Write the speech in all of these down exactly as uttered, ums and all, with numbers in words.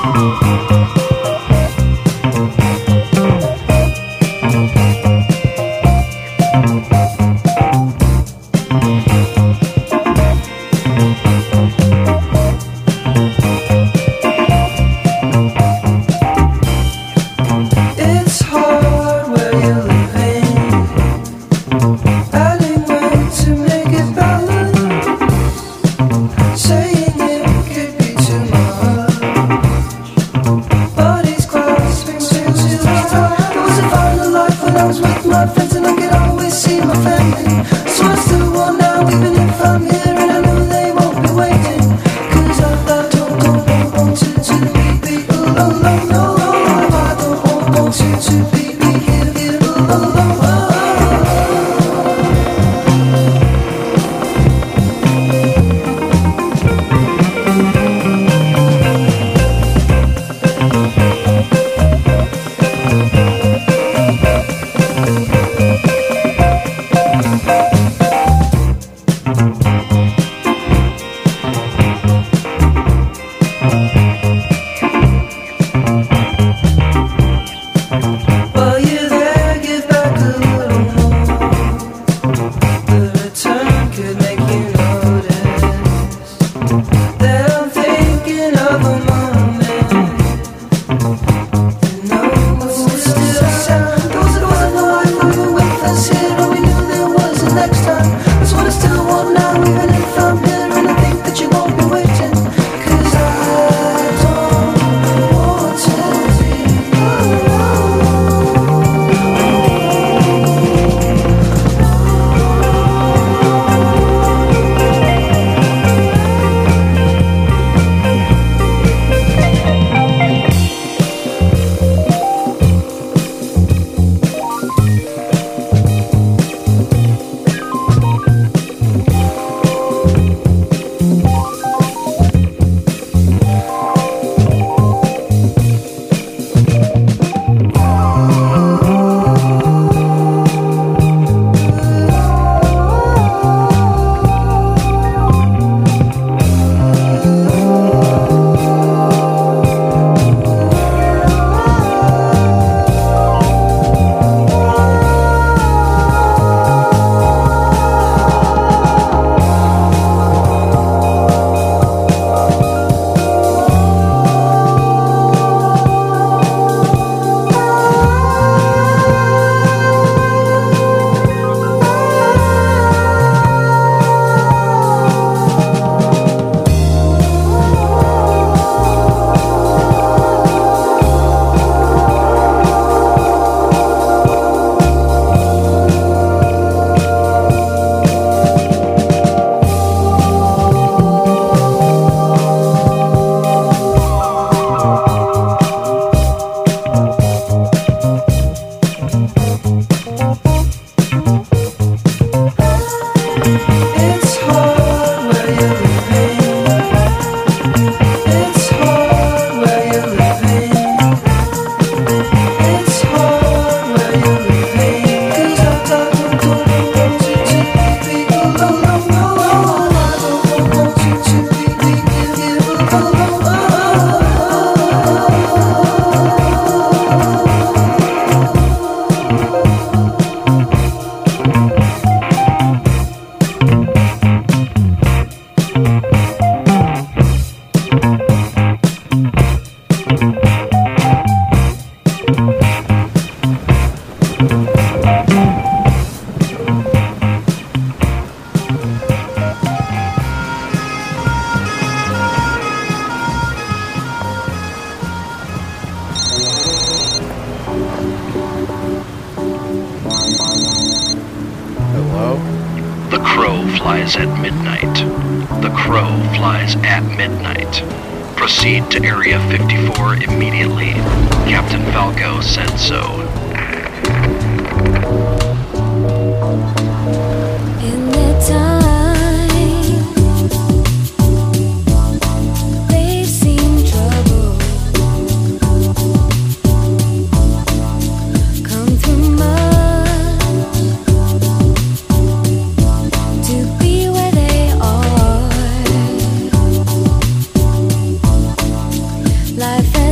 flies at midnight. The Crow flies at midnight. Proceed to Area fifty-four immediately. Captain Falco said so. In the time they've seen trouble come through mud to be where they are. Life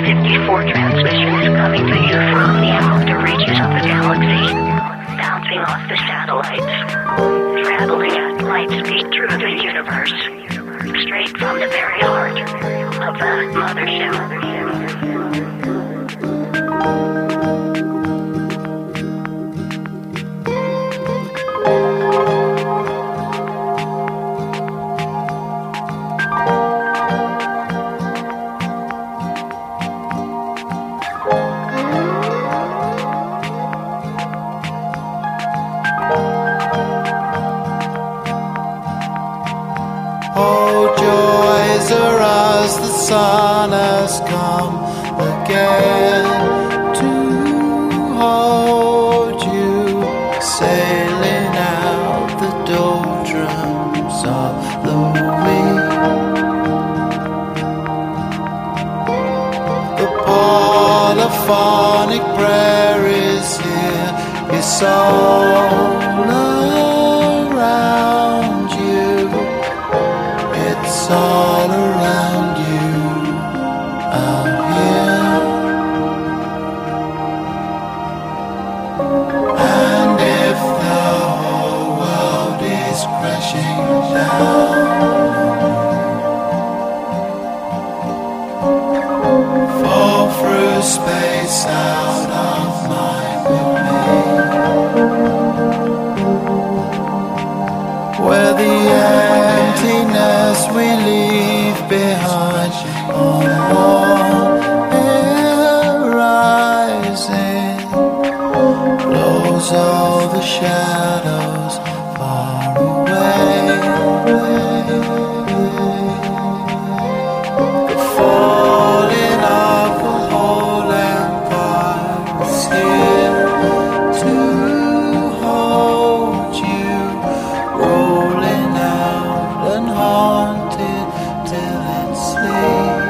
fifty-four transmissions coming to you from the outer reaches of the galaxy, bouncing off the satellites, traveling at light speed through the universe, straight from the very heart of the mothership. Oh, joys are as the sun has come again to hold you, sailing out the doldrums of the week. The polyphonic prayer is here, it's all around you. It's all around you, out here. And if the whole world is crashing down, fall through space out of mind with me, where the emptiness we leave behind on one air rising blows all the shadows far away. The falling of the whole empire is here to hold you, rolling out and haunted till it sleeps.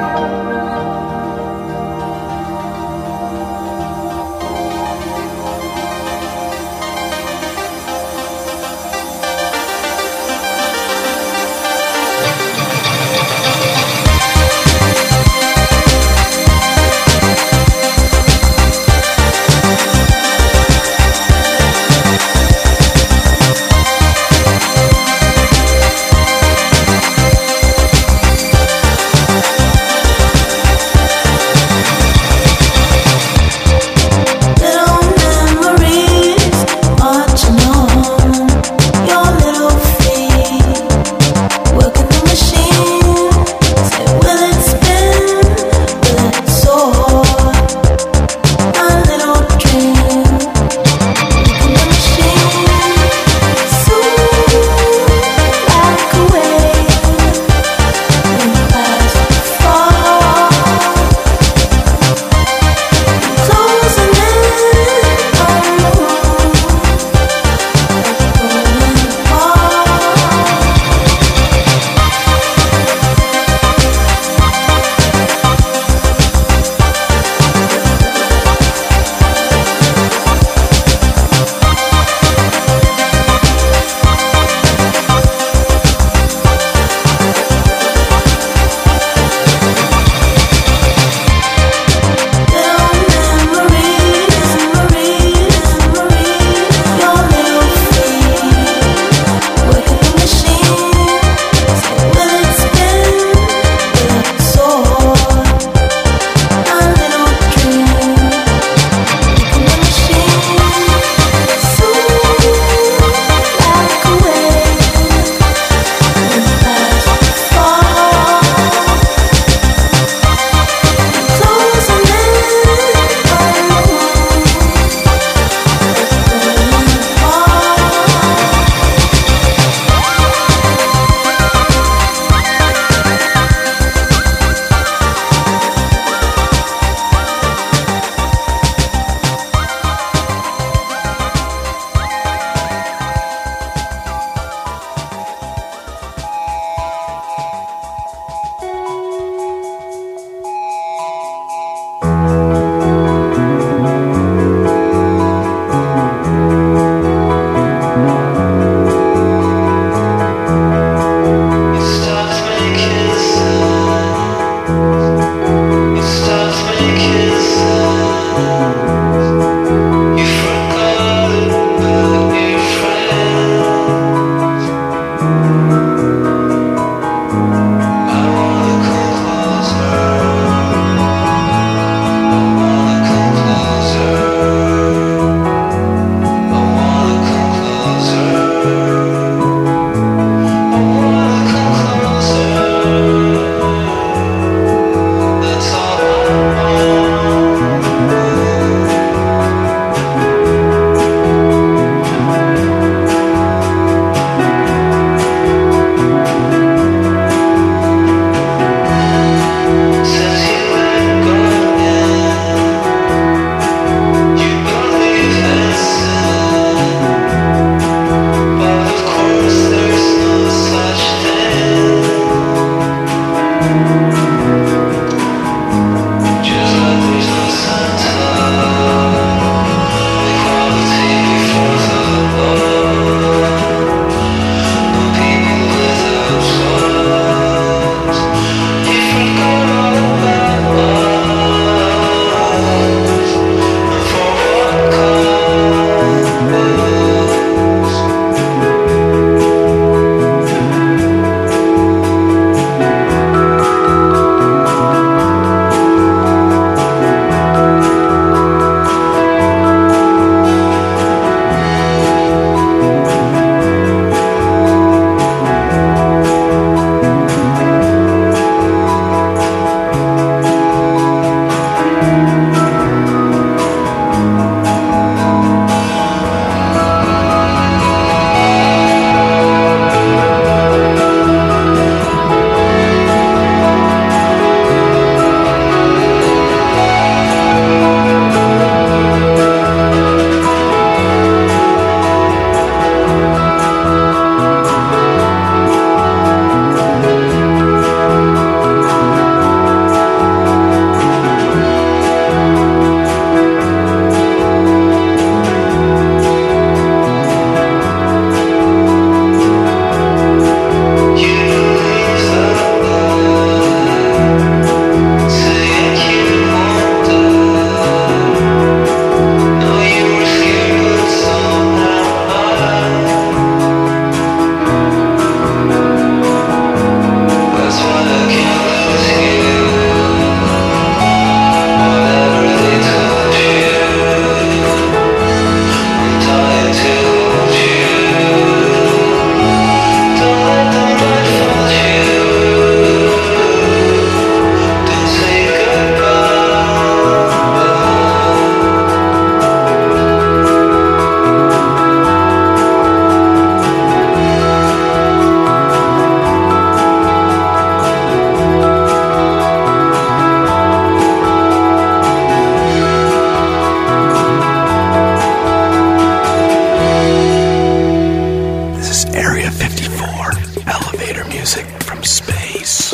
Space.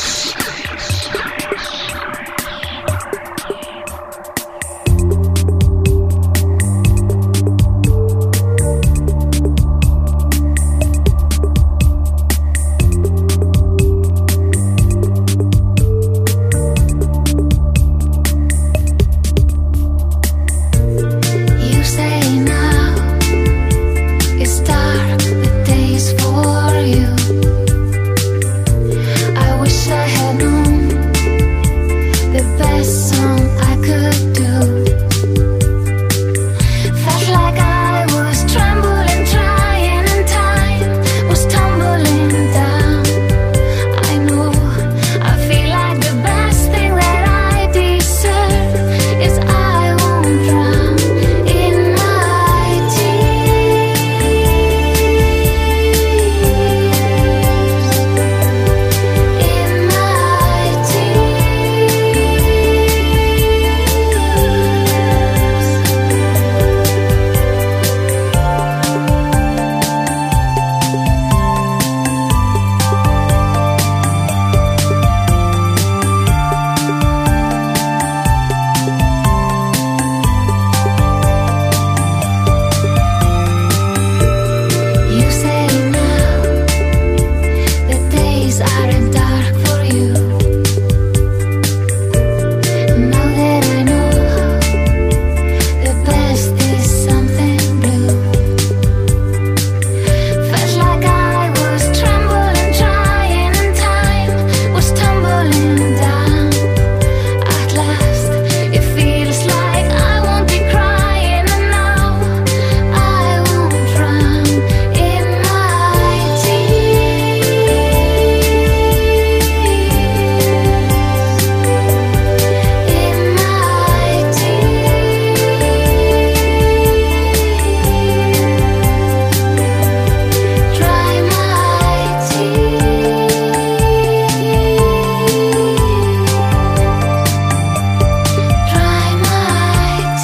You say now it's dark, the days for you. I wish I had known the best song I could do. Felt like I was trembling, trying, and time was tumbling down. I know I feel like the best thing that I deserve is I won't drown in my tears. In my You say now the days aren't dark for you. Now that I know the best is something blue. Felt like I was trembling, trying, and time was tumbling down. At last, it feels like I won't be crying, and now I won't drown in my tears. In my tears. Dry my tears. Dry my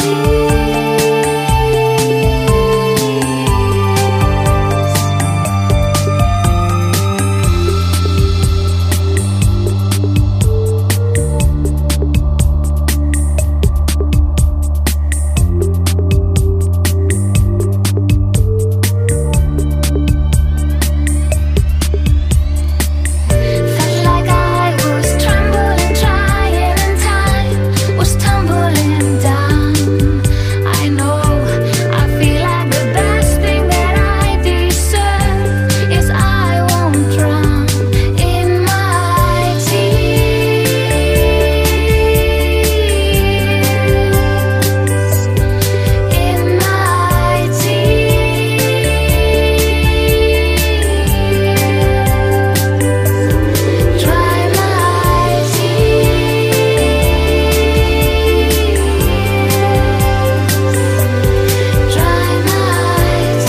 Felt like I was trembling, trying, and time was tumbling down. I know I feel like the best thing that I deserve is I won't drown in my tears. In my tears. Dry my tears. Dry my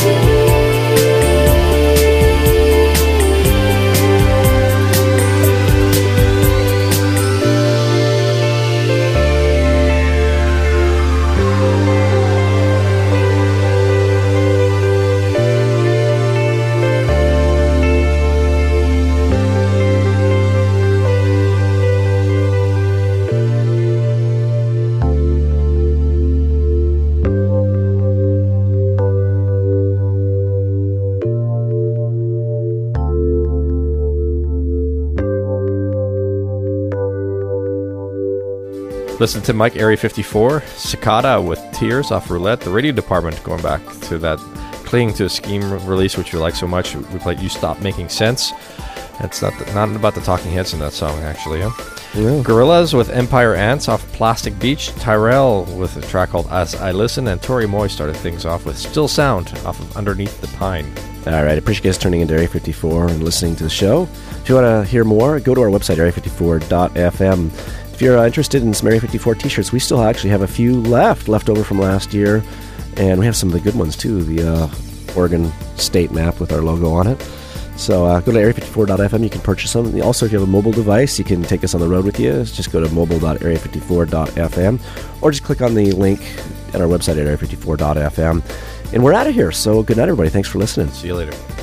Listen to Mike, Area fifty-four, Cicada with Tears off Roulette, the radio department, going back to that Clinging to a Scheme release, which you like so much. We played You Stop Making Sense. It's not the, not about the Talking Heads in that song, actually. Huh? Yeah. Gorillaz with Empire Ants off Plastic Beach, Tyrell with a track called As I Listen, and Tori Moy started things off with Still Sound off of Underneath the Pine. All right, I appreciate you guys turning into Area fifty-four and listening to the show. If you want to hear more, go to our website, area fifty-four dot f m. If you're uh, interested in some Area fifty-four t-shirts, we still actually have a few left, left over from last year, and we have some of the good ones too, the uh, Oregon state map with our logo on it. So uh, go to area fifty-four dot f m, you can purchase them. Also, if you have a mobile device, you can take us on the road with you. Just go to mobile dot area fifty-four dot f m, or just click on the link at our website at area fifty-four dot f m. And we're out of here, so good night, everybody. Thanks for listening. See you later.